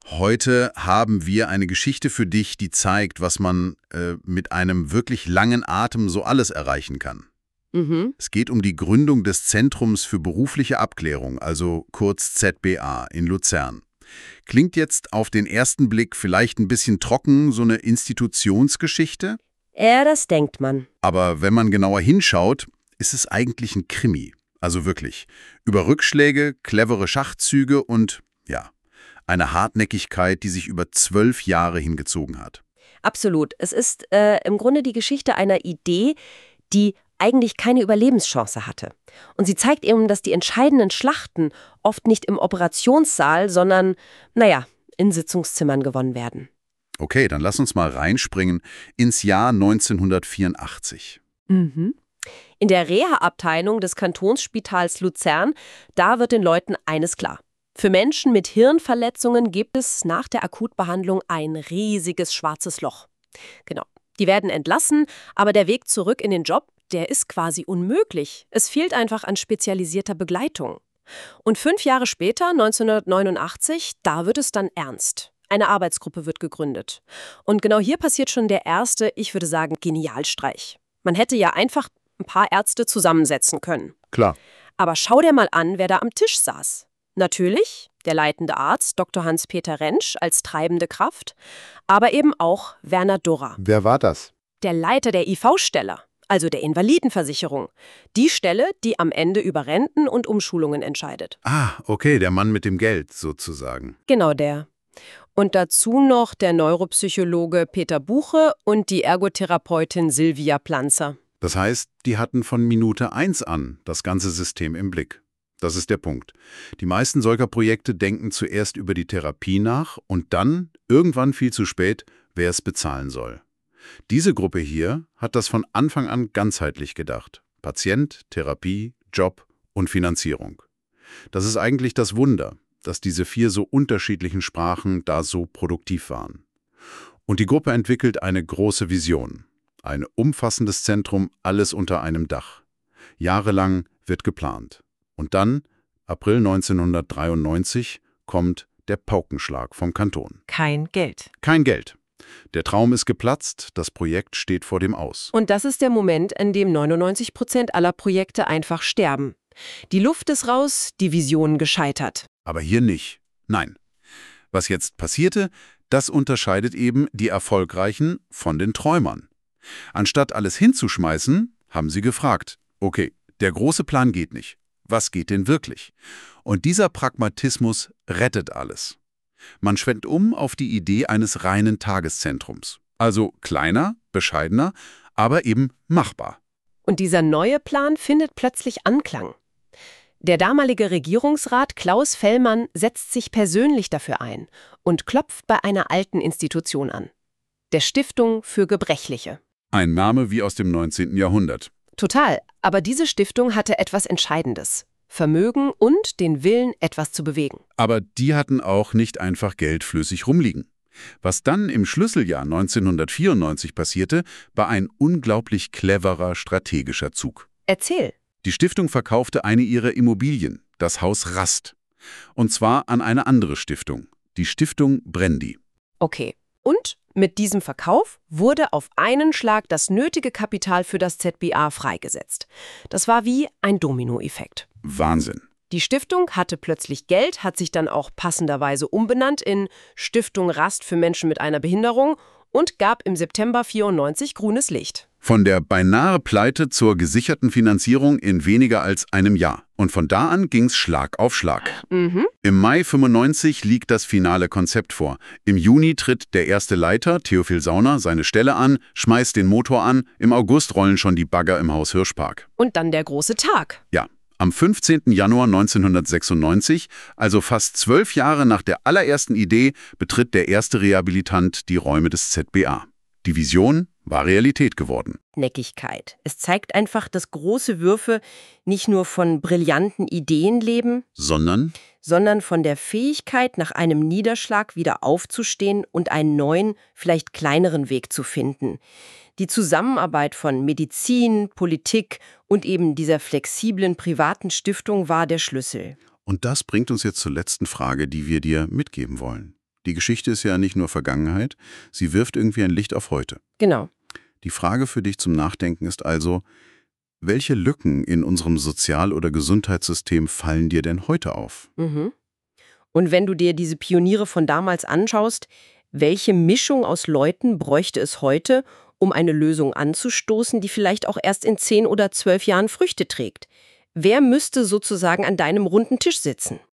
Heute haben wir eine Geschichte für dich, die zeigt, was man mit einem wirklich langen Atem so alles erreichen kann. Es geht um die Gründung des Zentrums für berufliche Abklärung, also kurz ZBA, in Luzern. Klingt jetzt auf den ersten Blick vielleicht ein bisschen trocken, so eine Institutionsgeschichte? Ja, das denkt man. Aber wenn man genauer hinschaut, ist es eigentlich ein Krimi. Also wirklich. Über Rückschläge, clevere Schachzüge und, ja, eine Hartnäckigkeit, die sich über 12 Jahre hingezogen hat. Absolut. Es ist im Grunde die Geschichte einer Idee, die eigentlich keine Überlebenschance hatte. Und sie zeigt eben, dass die entscheidenden Schlachten oft nicht im Operationssaal, sondern, in Sitzungszimmern gewonnen werden. Okay, dann lass uns mal reinspringen ins Jahr 1984. In der Reha-Abteilung des Kantonsspitals Luzern, da wird den Leuten eines klar. Für Menschen mit Hirnverletzungen gibt es nach der Akutbehandlung ein riesiges schwarzes Loch. Genau. Die werden entlassen, aber der Weg zurück in den Job, der ist quasi unmöglich. Es fehlt einfach an spezialisierter Begleitung. Und 5 Jahre später, 1989, da wird es dann ernst. Eine Arbeitsgruppe wird gegründet. Und genau hier passiert schon der erste, ich würde sagen, Genialstreich. Man hätte ja einfach ein paar Ärzte zusammensetzen können. Klar. Aber schau dir mal an, wer da am Tisch saß. Natürlich der leitende Arzt Dr. Hans-Peter Rentsch als treibende Kraft, aber eben auch Werner Durrer. Wer war das? Der Leiter der IV-Stelle, also der Invalidenversicherung. Die Stelle, die am Ende über Renten und Umschulungen entscheidet. Ah, okay, der Mann mit dem Geld sozusagen. Genau der. Und dazu noch der Neuropsychologe Peter Buche und die Ergotherapeutin Silvia Planzer. Das heißt, die hatten von Minute 1 an das ganze System im Blick. Das ist der Punkt. Die meisten solcher Projekte denken zuerst über die Therapie nach und dann, irgendwann viel zu spät, wer es bezahlen soll. Diese Gruppe hier hat das von Anfang an ganzheitlich gedacht. Patient, Therapie, Job und Finanzierung. Das ist eigentlich das Wunder, dass diese 4 so unterschiedlichen Sprachen da so produktiv waren. Und die Gruppe entwickelt eine große Vision. Ein umfassendes Zentrum, alles unter einem Dach. Jahrelang wird geplant. Und dann, April 1993, kommt der Paukenschlag vom Kanton. Kein Geld. Kein Geld. Der Traum ist geplatzt, das Projekt steht vor dem Aus. Und das ist der Moment, in dem 99% aller Projekte einfach sterben. Die Luft ist raus, die Vision gescheitert. Aber hier nicht. Nein. Was jetzt passierte, das unterscheidet eben die Erfolgreichen von den Träumern. Anstatt alles hinzuschmeißen, haben sie gefragt, okay, der große Plan geht nicht. Was geht denn wirklich? Und dieser Pragmatismus rettet alles. Man schwenkt um auf die Idee eines reinen Tageszentrums. Also kleiner, bescheidener, aber eben machbar. Und dieser neue Plan findet plötzlich Anklang. Der damalige Regierungsrat Klaus Fellmann setzt sich persönlich dafür ein und klopft bei einer alten Institution an. Der Stiftung für Gebrechliche. Ein Name wie aus dem 19. Jahrhundert. Total, aber diese Stiftung hatte etwas Entscheidendes. Vermögen und den Willen, etwas zu bewegen. Aber die hatten auch nicht einfach Geld flüssig rumliegen. Was dann im Schlüsseljahr 1994 passierte, war ein unglaublich cleverer strategischer Zug. Erzähl. Die Stiftung verkaufte eine ihrer Immobilien, das Haus Rast. Und zwar an eine andere Stiftung, die Stiftung Brendi. Okay. Und mit diesem Verkauf wurde auf einen Schlag das nötige Kapital für das ZBA freigesetzt. Das war wie ein Dominoeffekt. Wahnsinn. Die Stiftung hatte plötzlich Geld, hat sich dann auch passenderweise umbenannt in Stiftung Rast für Menschen mit einer Behinderung und gab im September 1994 grünes Licht. Von der beinahe Pleite zur gesicherten Finanzierung in weniger als einem Jahr. Und von da an ging's Schlag auf Schlag. Im Mai 1995 liegt das finale Konzept vor. Im Juni tritt der erste Leiter, Theophil Sauner, seine Stelle an, schmeißt den Motor an. Im August rollen schon die Bagger im Haus Hirschpark. Und dann der große Tag. Ja, am 15. Januar 1996, also fast 12 Jahre nach der allerersten Idee, betritt der erste Rehabilitant die Räume des ZBA. Die Vision war Realität geworden. Neckigkeit. Es zeigt einfach, dass große Würfe nicht nur von brillanten Ideen leben, Sondern von der Fähigkeit, nach einem Niederschlag wieder aufzustehen und einen neuen, vielleicht kleineren Weg zu finden. Die Zusammenarbeit von Medizin, Politik und eben dieser flexiblen privaten Stiftung war der Schlüssel. Und das bringt uns jetzt zur letzten Frage, die wir dir mitgeben wollen. Die Geschichte ist ja nicht nur Vergangenheit, sie wirft irgendwie ein Licht auf heute. Genau. Die Frage für dich zum Nachdenken ist also, welche Lücken in unserem Sozial- oder Gesundheitssystem fallen dir denn heute auf? Mhm. Und wenn du dir diese Pioniere von damals anschaust, welche Mischung aus Leuten bräuchte es heute, um eine Lösung anzustoßen, die vielleicht auch erst in 10 oder 12 Jahren Früchte trägt? Wer müsste sozusagen an deinem runden Tisch sitzen?